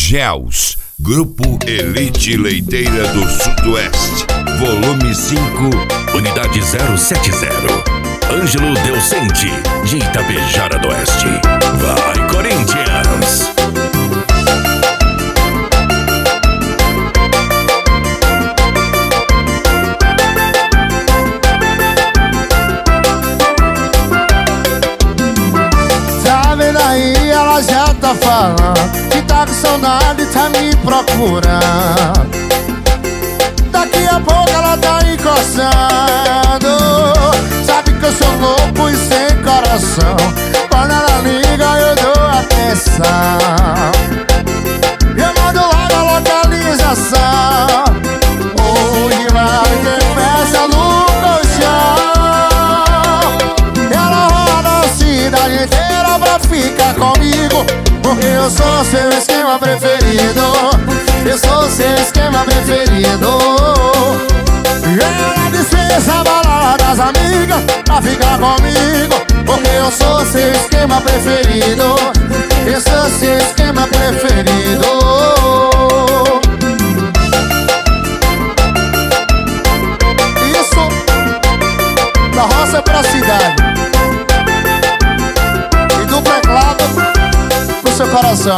GELS, Grupo Elite Leiteira do Sudoeste, volume 5, unidade 070. Ângelo Delcente, de Itapejara do Oeste. Vai, Corinthians! Tá vendo aí, ela já tá falando que tá com saudade, tá me procurando. Daqui a pouco ela tá encostando. Sabe que eu sou louco e sem coração. Quando ela liga eu dou atenção. Eu mando logo a localização. Hoje vai ter festa no colchão. Ela roda a cidade inteira pra ficar comigo, porque eu sou seu esquema preferido. Eu sou seu esquema preferido. Ela dispensa a balada das amigas pra ficar comigo, porque eu sou seu esquema preferido. Eu sou seu esquema preferido. Isso da roça pra cidade e do teclado pro seu coração.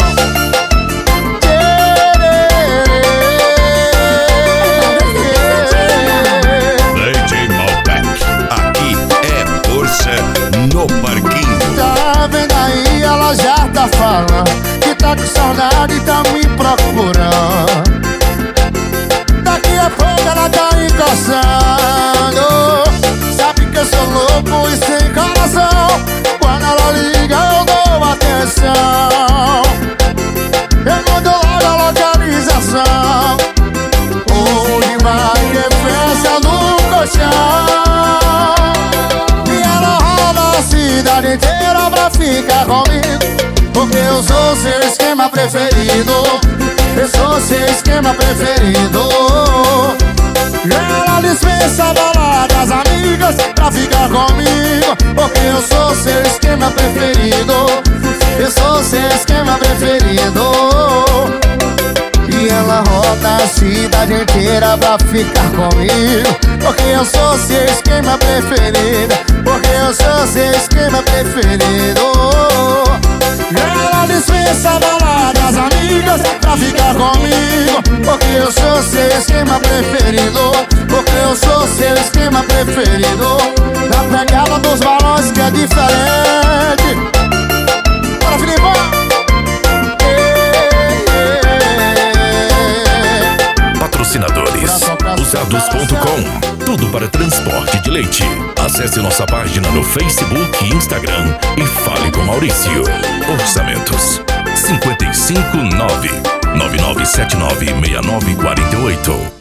No parquinho. Tá vendo aí, ela já tá falando que tá com saudade e tá me procurando. Daqui a pouco ela tá encostando. Sabe que eu sou louco e sem coração. Quando ela liga eu dou atenção. Eu mando logo a localização. Hoje vai ter festa no colchão. Cidade inteira pra ficar comigo, porque eu sou seu esquema preferido. Eu sou seu esquema preferido. Ela dispensa a balada das amigas pra ficar comigo, porque eu sou seu esquema preferido. Eu sou seu esquema preferido. E ela roda a cidade inteira pra ficar comigo, porque eu sou seu esquema preferido. Porque eu sou seu esquema preferido. Ela dispensa a balada das amigas pra ficar comigo, porque eu sou seu esquema preferido. Porque eu sou seu esquema preferido. Na pegada dos balões que é diferente. Bora, Filipão! Patrocinadores usados.com, tudo para transporte de leite. Acesse nossa página no Facebook e Instagram e fale com Maurício. Orçamentos 559 9979 6948.